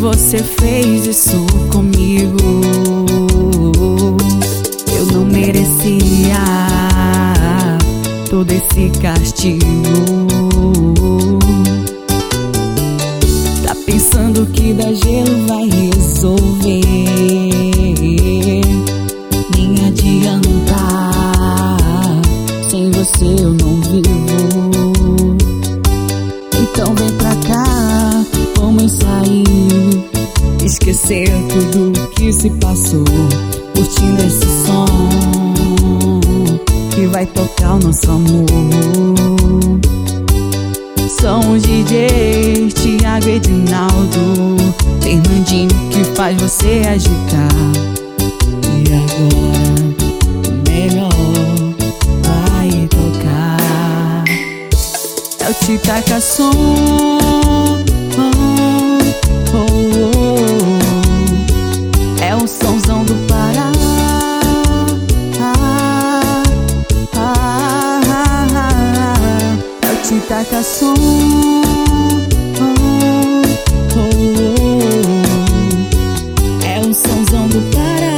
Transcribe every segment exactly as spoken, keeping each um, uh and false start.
você fez isso comigo. Eu não merecia todo esse castigo. Tá pensando que dar gelo vai resolver? Nem adianta, sem você eu não vivo. Então vem pra cá, vamos sair, esquecer tudo que se passou, curtindo esse som que vai tocar o nosso amor. São os D Js Thiago, Edinaldo, Fernandinho, que faz você agitar. E agora o melhor vai tocar. É o Titaca Som. Oh, oh, oh. É o somzão do Pará. Ah, ah, ah, ah. É o Titaca Som. Oh, oh, oh. É o somzão do Pará,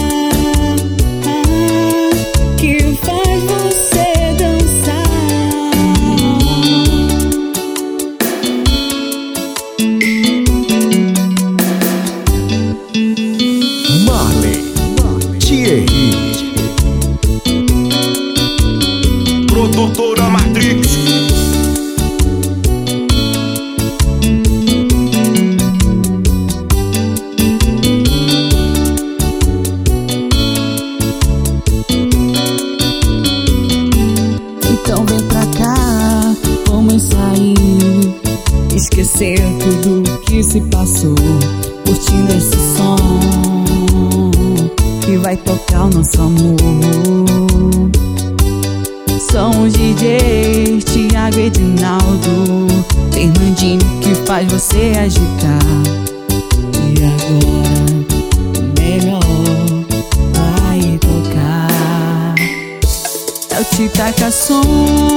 ah, que faz você dançar. Marley, Thierry, Produtora Matrix. Então vem pra cá, vamos sair, esquecer tudo que se passou, curtindo esse som que vai tocar o nosso amor. São os D Js Thiago, Edinaldo, Fernandinho, que faz você agitar. E agora o melhor vai tocar. É o Titaca Som.